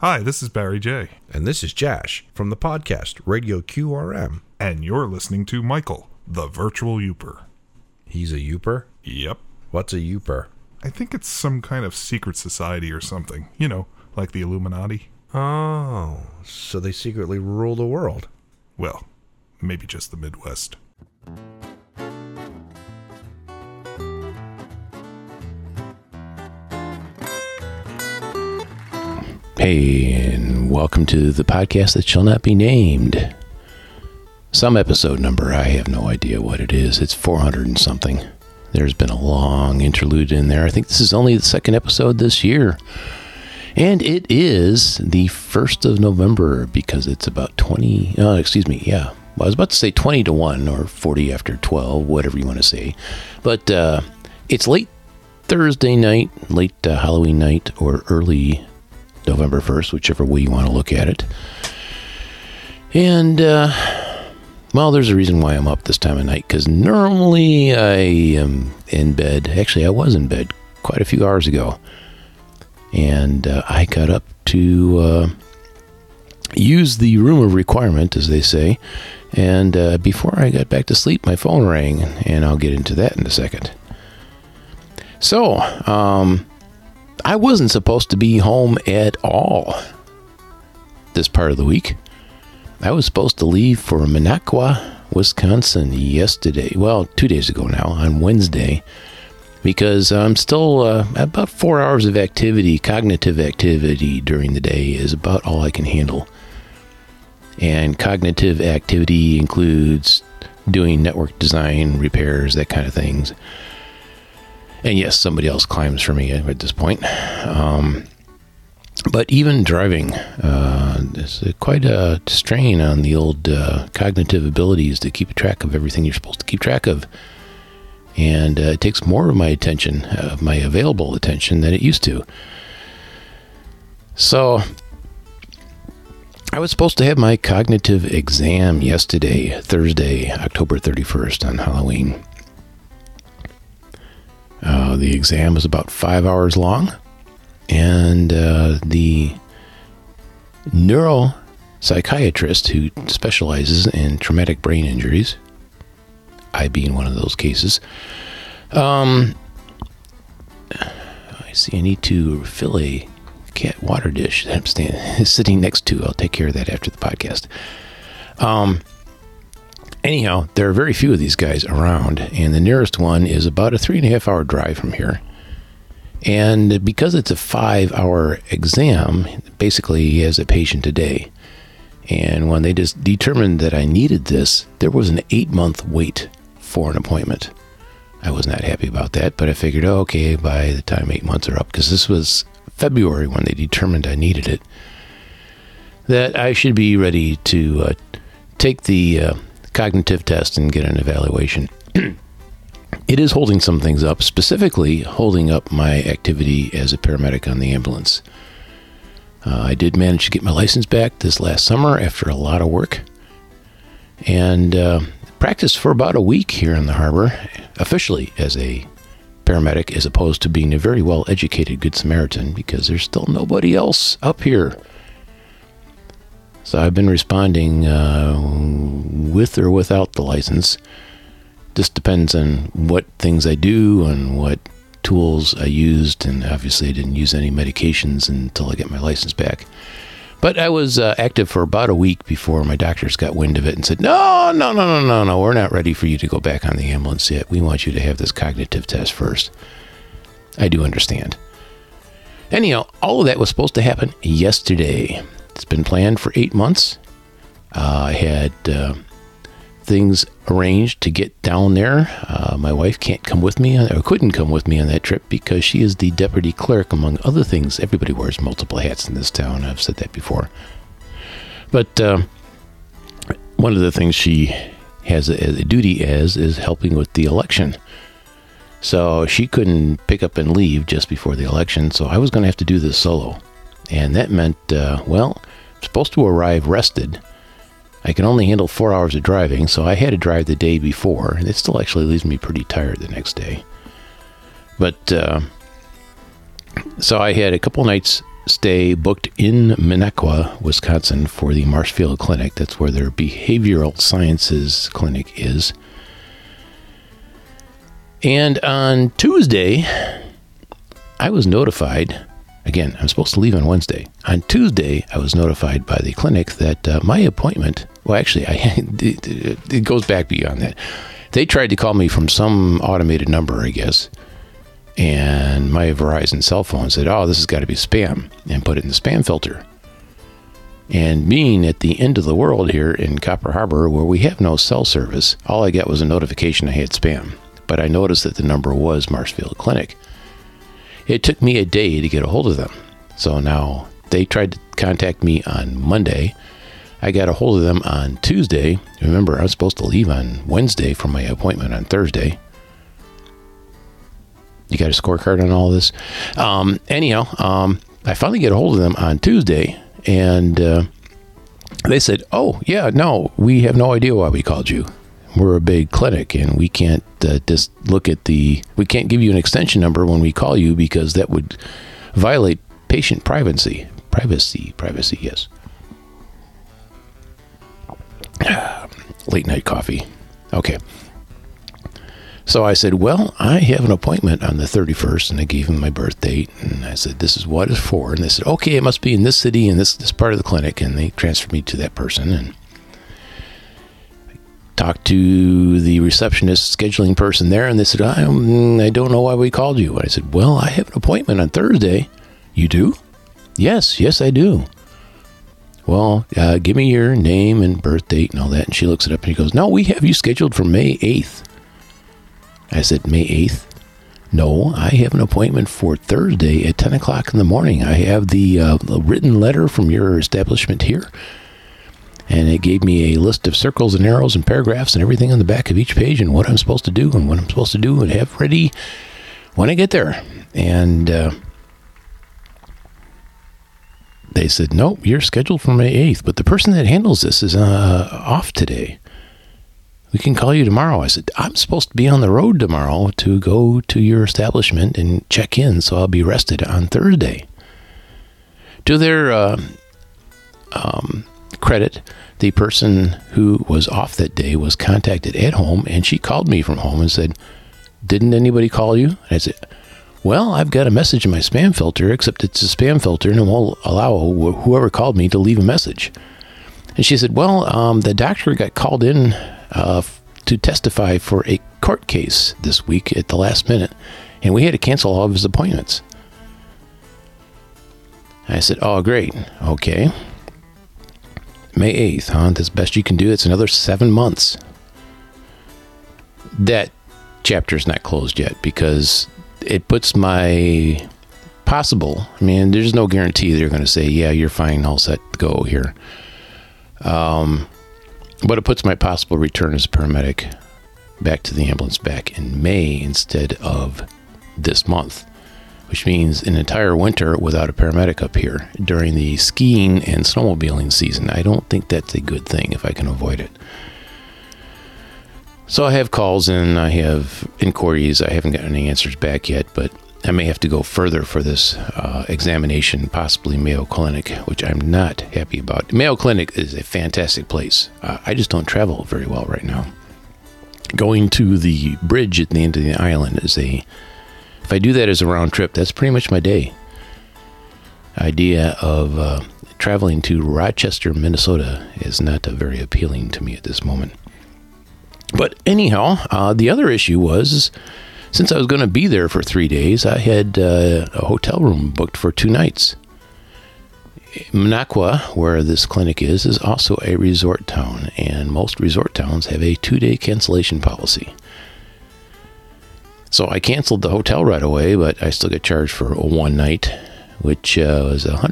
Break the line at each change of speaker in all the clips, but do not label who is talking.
Hi, this is Barry J.
And this is Jash from the podcast Radio QRM.
And you're listening to Michael, the virtual Youper.
He's a Youper?
Yep.
What's a Youper?
I think it's some kind of secret society or something. You know, like the Illuminati.
Oh, so they secretly rule the world.
Well, maybe just the Midwest.
Hey, and welcome to the podcast that shall not be named. Some episode number, I have no idea what it is. It's 400 and something. There's been a long interlude in there. I think this is only the second episode this year. And it is the 1st of November because it's about 20, I was about to say 20 to 1 or 40 after 12, whatever you want to say. But it's late Thursday night, late Halloween night, or early November 1st, whichever way you want to look at it. And, well, there's a reason why I'm up this time of night, because normally I am in bed. Actually, I was in bed quite a few hours ago. And I got up to use the room of requirement, as they say. And before I got back to sleep, my phone rang, and I'll get into that in a second. So, I wasn't supposed to be home at all this part of the week. I was supposed to leave for Minocqua, Wisconsin yesterday. Well, 2 days ago now, on Wednesday. Because I'm still about 4 hours of activity, cognitive activity during the day is about all I can handle. And cognitive activity includes doing network design, repairs, that kind of things. And yes, somebody else climbs for me at this point. But even driving, there's quite a strain on the old cognitive abilities to keep track of everything you're supposed to keep track of. And it takes more of my attention, my available attention, than it used to. So, I was supposed to have my cognitive exam yesterday, Thursday, October 31st, on Halloween. The exam was about 5 hours long, and the neuropsychiatrist who specializes in traumatic brain injuries, I being one of those cases. I see I need to fill a cat water dish that I'm sitting next to. I'll take care of that after the podcast. Anyhow, there are very few of these guys around, and the nearest one is about a 3.5 hour drive from here. And because it's a 5-hour exam, basically he has a patient a day. And when they just determined that I needed this, there was an 8-month wait for an appointment. I was not happy about that, but I figured, okay, by the time 8 months are up, because this was February when they determined I needed it, that I should be ready to take the cognitive test and get an evaluation. It is holding some things up, specifically holding up my activity as a paramedic on the ambulance. I did manage to get my license back this last summer after a lot of work, and practiced for about a week here in the harbor, officially as a paramedic, as opposed to being a very well-educated Good Samaritan, because there's still nobody else up here. So I've been responding with or without the license. Just depends on what things I do and what tools I used, and obviously I didn't use any medications until I get my license back. But I was active for about a week before my doctors got wind of it and said, no, we're not ready for you to go back on the ambulance yet. We want you to have this cognitive test first. I do understand. Anyhow, all of that was supposed to happen yesterday. It's been planned for 8 months. I had things arranged to get down there. My wife can't come with me, or couldn't come with me on that trip because she is the deputy clerk, among other things. Everybody wears multiple hats in this town. I've said that before. But one of the things she has a duty as is helping with the election. So she couldn't pick up and leave just before the election, so I was going to have to do this solo. And that meant, I'm supposed to arrive rested. I can only handle 4 hours of driving, so I had to drive the day before, and it still actually leaves me pretty tired the next day. But, so I had a couple nights stay booked in Minocqua, Wisconsin for the Marshfield Clinic. That's where their behavioral sciences clinic is. And on Tuesday, I was notified. Again, I'm supposed to leave on Wednesday. On Tuesday, I was notified by the clinic that my appointment, well, actually, it goes back beyond that. They tried to call me from some automated number, I guess, and my Verizon cell phone said, oh, this has got to be spam, and put it in the spam filter. And being at the end of the world here in Copper Harbor, where we have no cell service, all I got was a notification I had spam. But I noticed that the number was Marshfield Clinic. It took me a day to get a hold of them. So now they tried to contact me on Monday. I got a hold of them on Tuesday. Remember, I was supposed to leave on Wednesday for my appointment on Thursday. You got a scorecard on all this? Anyhow, I finally get a hold of them on Tuesday, and they said, oh, yeah, no, we have no idea why we called you. We're a big clinic, and we can't just look at we can't give you an extension number when we call you because that would violate patient privacy. Privacy, yes. Late night coffee. Okay. So I said, well, I have an appointment on the 31st, and I gave them my birth date, and I said, this is what it's for. And they said, okay, it must be in this city and this part of the clinic, and they transferred me to that person, and talked to the receptionist scheduling person there, and they said, I don't know why we called you. And I said, well, I have an appointment on Thursday. You do? Yes, I do. Well, give me your name and birth date and all that. And she looks it up and she goes, no, we have you scheduled for May 8th. I said, May 8th? No, I have an appointment for Thursday at 10 o'clock in the morning. I have the written letter from your establishment here. And it gave me a list of circles and arrows and paragraphs and everything on the back of each page and what I'm supposed to do and what I'm supposed to do and have ready when I get there. And they said, nope, you're scheduled for May 8th, but the person that handles this is off today. We can call you tomorrow. I said, I'm supposed to be on the road tomorrow to go to your establishment and check in, so I'll be rested on Thursday. To their credit, the person who was off that day was contacted at home, and she called me from home and said, didn't anybody call you? And I said, well, I've got a message in my spam filter, except it's a spam filter and it won't allow whoever called me to leave a message. And she said, well, the doctor got called in to testify for a court case this week at the last minute, and we had to cancel all of his appointments. I said, oh, great. Okay. May 8th, huh? That's the best you can do. It's another 7 months. That chapter's not closed yet because it puts my possible, there's no guarantee they're going to say, yeah, you're fine, all set to go here. But it puts my possible return as a paramedic back to the ambulance back in May instead of this month, which means an entire winter without a paramedic up here during the skiing and snowmobiling season. I don't think that's a good thing if I can avoid it. So I have calls and I have inquiries. I haven't gotten any answers back yet, but I may have to go further for this examination, possibly Mayo Clinic, which I'm not happy about. Mayo Clinic is a fantastic place. I just don't travel very well right now. Going to the bridge at the end of the island if I do that as a round trip, that's pretty much my day. Idea of traveling to Rochester, Minnesota is not very appealing to me at this moment. But anyhow, the other issue was, since I was going to be there for 3 days, I had a hotel room booked for 2 nights. Minocqua, where this clinic is also a resort town, and most resort towns have a 2-day cancellation policy. So I canceled the hotel right away, but I still get charged for a 1 night, which was about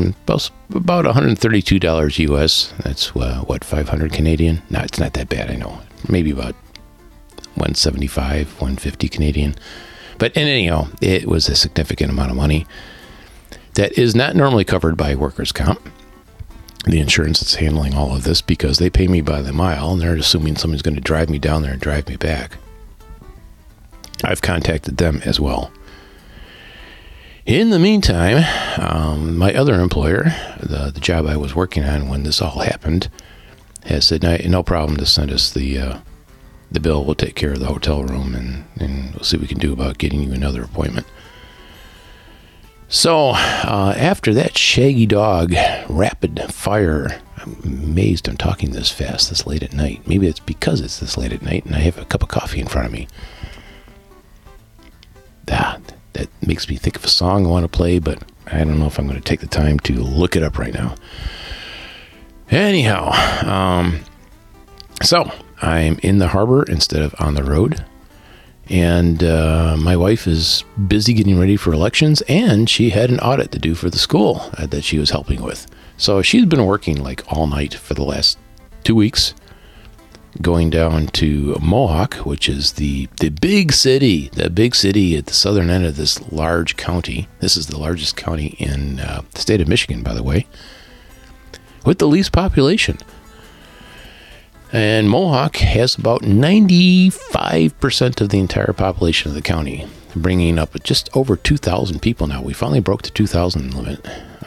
$132 US. That's what, 500 Canadian? No, it's not that bad, I know. Maybe about 175, 150 Canadian. But anyhow, it was a significant amount of money that is not normally covered by workers' comp. The insurance is handling all of this because they pay me by the mile, and they're assuming somebody's going to drive me down there and drive me back. I've contacted them as well. In the meantime, my other employer, the job I was working on when this all happened, has said, no problem to send us the bill. We'll take care of the hotel room, and we'll see what we can do about getting you another appointment. So after that shaggy dog rapid fire, I'm amazed I'm talking this fast this late at night. Maybe it's because it's this late at night and I have a cup of coffee in front of me. That makes me think of a song I want to play, but I don't know if I'm going to take the time to look it up right now. Anyhow, so I'm in the harbor instead of on the road. And my wife is busy getting ready for elections, and she had an audit to do for the school that she was helping with. So she's been working like all night for the last 2 weeks, going down to Mohawk, which is the big city at the southern end of this large county. This is the largest county in the state of Michigan, by the way, with the least population. And Mohawk has about 95% of the entire population of the county, bringing up just over 2,000 people now. We finally broke the 2,000 limit.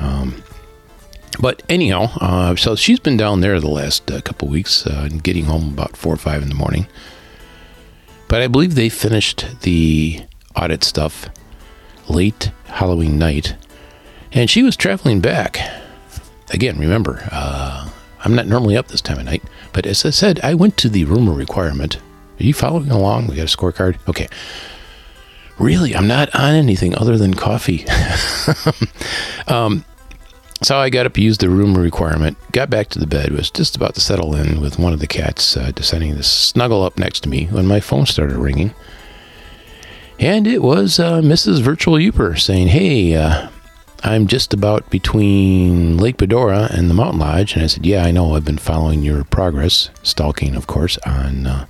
But anyhow, so she's been down there the last couple weeks, getting home about 4 or 5 in the morning. But I believe they finished the audit stuff late Halloween night, and she was traveling back. Again, remember, I'm not normally up this time of night, but as I said, I went to the rumor requirement. Are you following along? We got a scorecard? Okay. Really, I'm not on anything other than coffee. So I got up, used the rumor requirement, got back to the bed, was just about to settle in with one of the cats deciding to snuggle up next to me when my phone started ringing. And it was Mrs. Virtual Youper saying, hey, I'm just about between Lake Bedora and the Mountain Lodge. And I said, yeah, I know. I've been following your progress, stalking, of course, on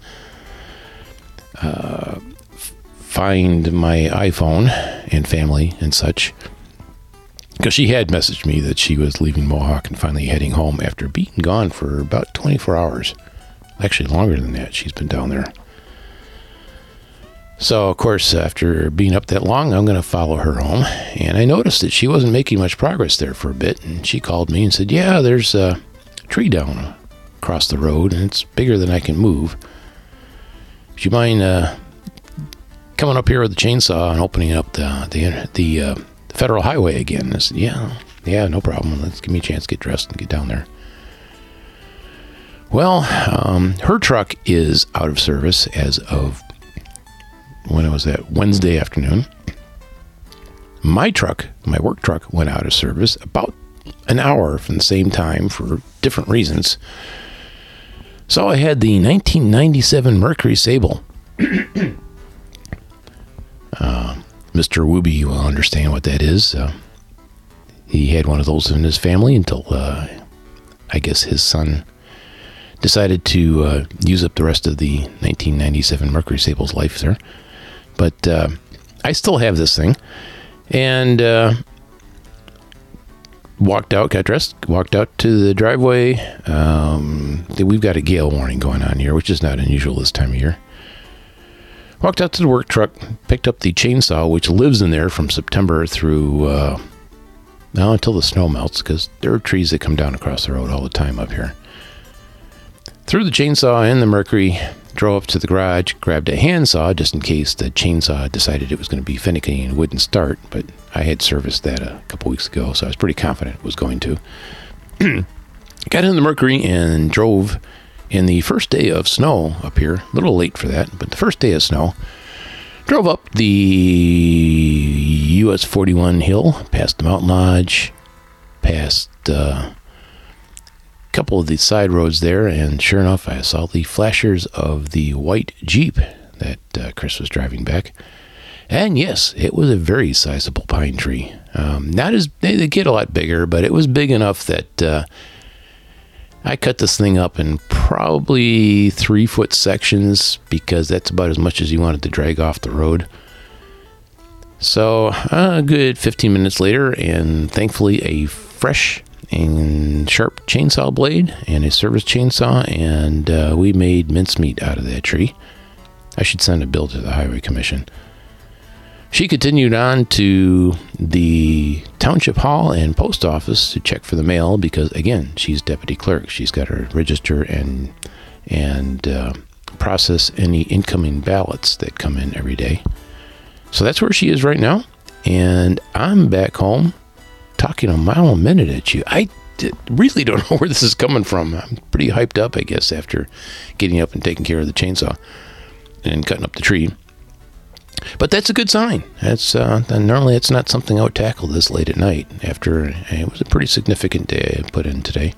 Find My iPhone and Family and such. Because she had messaged me that she was leaving Mohawk and finally heading home after being gone for about 24 hours. Actually, longer than that. She's been down there. So, of course, after being up that long, I'm going to follow her home. And I noticed that she wasn't making much progress there for a bit. And she called me and said, yeah, there's a tree down across the road, and it's bigger than I can move. Would you mind coming up here with the chainsaw and opening up the Federal Highway again? I said, yeah, no problem. Let's give me a chance to get dressed and get down there. Well, her truck is out of service as of, when was that? Wednesday afternoon. My truck, my work truck, went out of service about an hour from the same time for different reasons. So I had the 1997 Mercury Sable. Mr. Wooby will understand what that is. He had one of those in his family until, I guess, his son decided to use up the rest of the 1997 Mercury Sable's life there. But I still have this thing. And walked out, got dressed, walked out to the driveway. We've got a gale warning going on here, which is not unusual this time of year. Walked out to the work truck, picked up the chainsaw, which lives in there from September through, until the snow melts, because there are trees that come down across the road all the time up here. Threw the chainsaw in the Mercury, drove up to the garage, grabbed a handsaw just in case the chainsaw decided it was going to be finicky and wouldn't start, but I had serviced that a couple weeks ago, so I was pretty confident it was going to. Got in the Mercury and drove in the first day of snow up here, a little late for that, but the first day of snow, drove up the US 41 hill, past the Mountain Lodge, past a couple of the side roads there, and sure enough, I saw the flashers of the white Jeep that Chris was driving back. And yes, it was a very sizable pine tree. Not as they get a lot bigger, but it was big enough that I cut this thing up in probably 3-foot sections, because that's about as much as you wanted to drag off the road. So a good 15 minutes later, and thankfully a fresh and sharp chainsaw blade and a service chainsaw, and we made mincemeat out of that tree. I should send a bill to the Highway Commission She continued on to the township hall and post office to check for the mail because, again, she's deputy clerk. She's got to register and process any incoming ballots that come in every day. So that's where she is right now. And I'm back home talking a mile a minute at you. I really don't know where this is coming from. I'm pretty hyped up, I guess, after getting up and taking care of the chainsaw and cutting up the tree. But that's a good sign. That's normally it's not something I would tackle this late at night after it was a pretty significant day I put in today.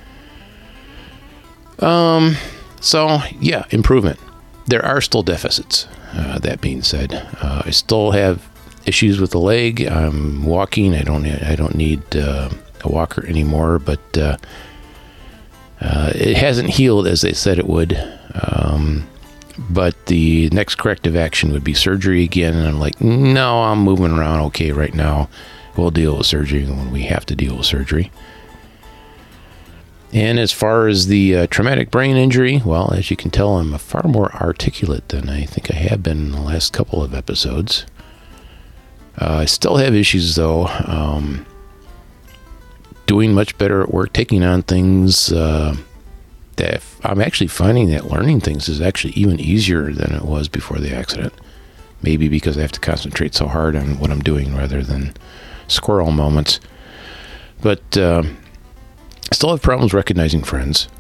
So yeah, improvement. There are still deficits. That being said, I still have issues with the leg. I'm walking. I don't need a walker anymore, but it hasn't healed as they said it would. But the next corrective action would be surgery again. And I'm like, no, I'm moving around okay right now. We'll deal with surgery when we have to deal with surgery. And as far as the traumatic brain injury, well, as you can tell, I'm far more articulate than I think I have been in the last couple of episodes. I still have issues, though. Doing much better at work, taking on things that I'm actually finding that learning things is actually even easier than it was before the accident. Maybe because I have to concentrate so hard on what I'm doing rather than squirrel moments. But I still have problems recognizing friends.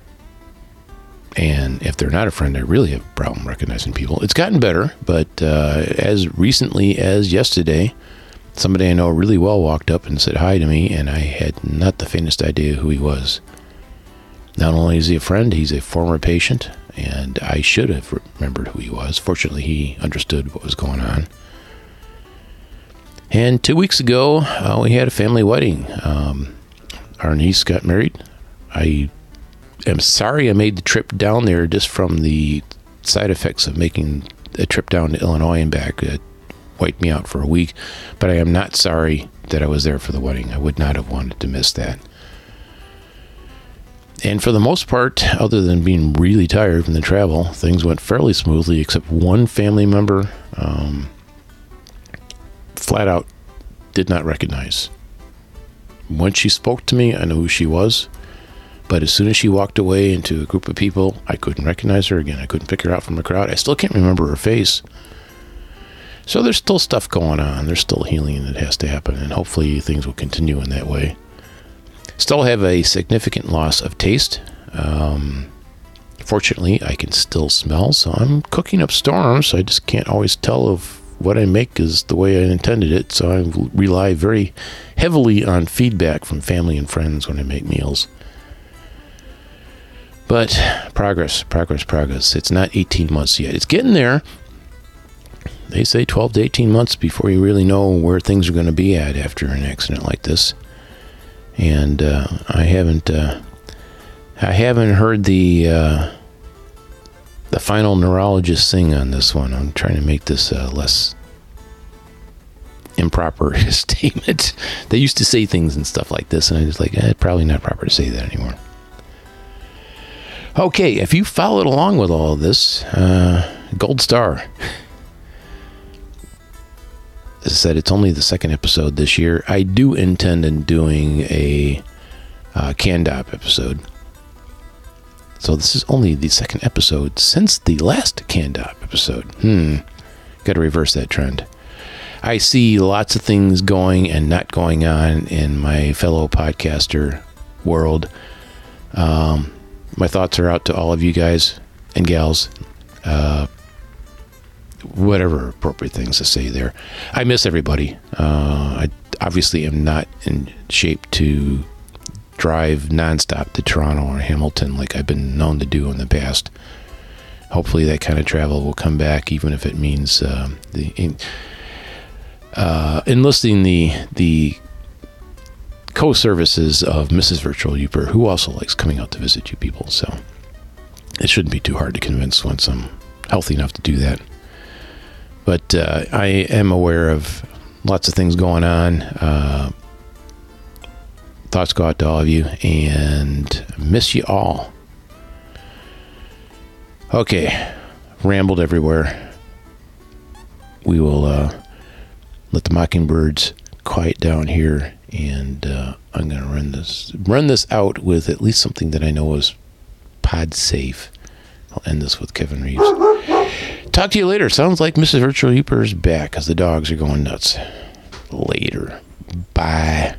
And if they're not a friend, I really have a problem recognizing people. It's gotten better, but as recently as yesterday, somebody I know really well walked up and said hi to me, and I had not the faintest idea who he was. Not only is he a friend, he's a former patient, and I should have remembered who he was. Fortunately, he understood what was going on. And 2 weeks ago, we had a family wedding. Our niece got married. I am sorry I made the trip down there just from the side effects of making a trip down to Illinois and back. It wiped me out for a week, but I am not sorry that I was there for the wedding. I would not have wanted to miss that. And for the most part, other than being really tired from the travel, things went fairly smoothly, except one family member flat out did not recognize. When she spoke to me, I knew who she was. But as soon as she walked away into a group of people, I couldn't recognize her again. I couldn't pick her out from the crowd. I still can't remember her face. So there's still stuff going on. There's still healing that has to happen, and hopefully things will continue in that way. Still have a significant loss of taste. Fortunately, I can still smell, so I'm cooking up storms. I just can't always tell if what I make is the way I intended it, so I rely very heavily on feedback from family and friends when I make meals. But progress. It's not 18 months yet. It's getting there. They say 12 to 18 months before you really know where things are going to be at after an accident like this. And I haven't heard the final neurologist sing on this one. I'm trying to make this less improper statement. They used to say things and stuff like this, and I was like, probably not proper to say that anymore. Okay, if you followed along with all of this, gold star. As I said, it's only the second episode this year. I do intend on doing a Candop episode. So this is only the second episode since the last Candop episode. Got to reverse that trend. I see lots of things going and not going on in my fellow podcaster world. My thoughts are out to all of you guys and gals. Whatever appropriate things to say there. I miss everybody. I obviously am not in shape to drive nonstop to Toronto or Hamilton like I've been known to do in the past. Hopefully that kind of travel will come back, even if it means enlisting the co-services of Mrs. Virtual Youper, who also likes coming out to visit you people. So it shouldn't be too hard to convince once I'm healthy enough to do that. But I am aware of lots of things going on. Thoughts go out to all of you, and miss you all. Okay, rambled everywhere. We will let the mockingbirds quiet down here, and I'm going to run this out with at least something that I know is pod safe. I'll end this with Kevin Reeves. Talk to you later. Sounds like Mrs. Virtual Reaper is back because the dogs are going nuts. Later. Bye.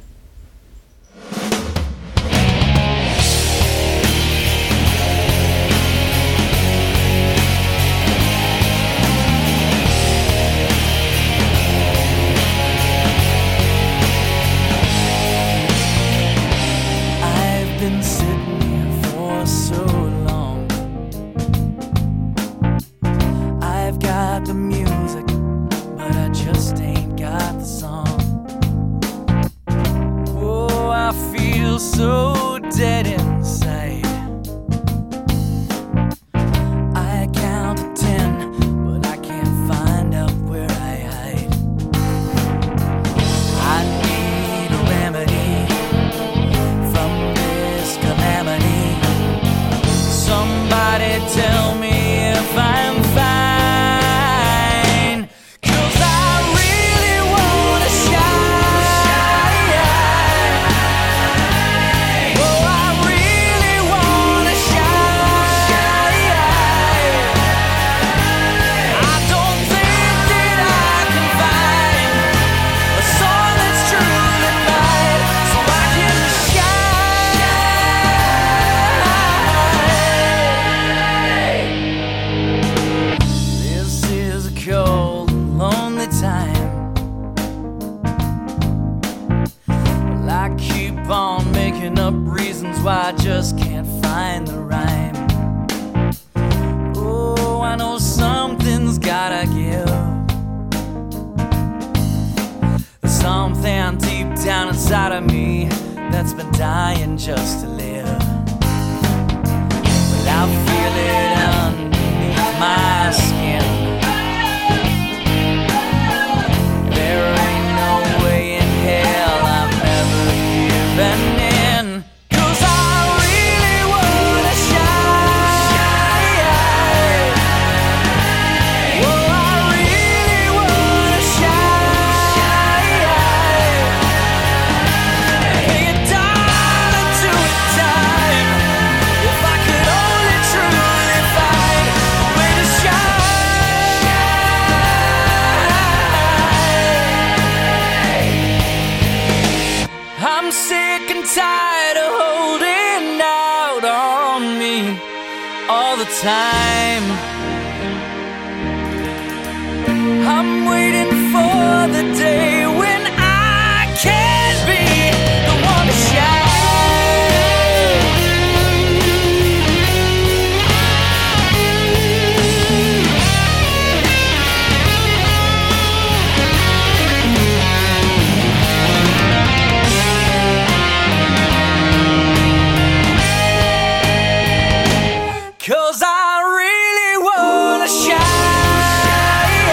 I've been sitting here for so long. I've got the music, but I just ain't got the song. Oh, I feel so dead inside. I count to 10, but I can't find out where I hide. I need a remedy from this calamity. Somebody tell me if I'm fine, 'cause I really wanna shine. Oh, I really wanna shine. I don't think that I can find a song that's truly mine, so I can shine. This is a cold, lonely time. Well, I keep on making up reasons why I just can't find the rhyme. Oh, I know something's gotta give. There's something deep down inside of me that's been dying just to live. Well, I feel it underneath my skin. There ain't no way in hell I'm ever giving in, 'cause I really wanna shine. Oh, I really wanna shine. Hey, darling, do it time. If I could only truly find a way to shine. I'm sick and tired of holding out on me all the time. I'm waiting for the day when I can be the one to shine. Cause I really wanna shine.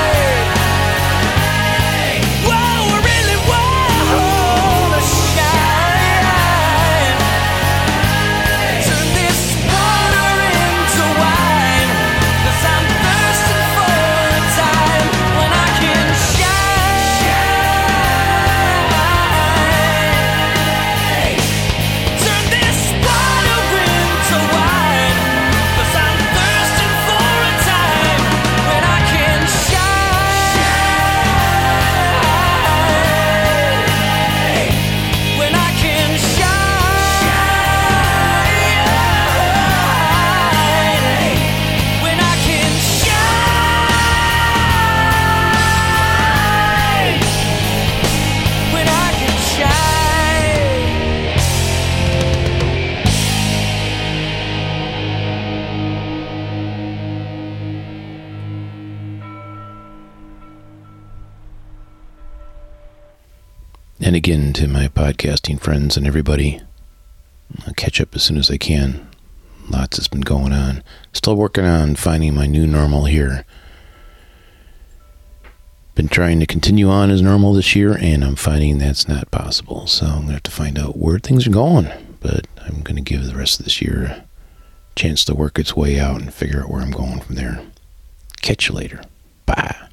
Whoa, I really wanna shine. Turn this water into wine, 'cause I'm thirsting for a time when I can shine. Turn this water into wine, 'cause I'm thirsting for a time when I can shine. When I can shine. When I can shine. When I can shine.
And again, to my podcasting friends and everybody, I'll catch up as soon as I can. Lots has been going on. Still working on finding my new normal here. Been trying to continue on as normal this year, and I'm finding that's not possible. So I'm going to have to find out where things are going. But I'm going to give the rest of this year a chance to work its way out and figure out where I'm going from there. Catch you later. Bye.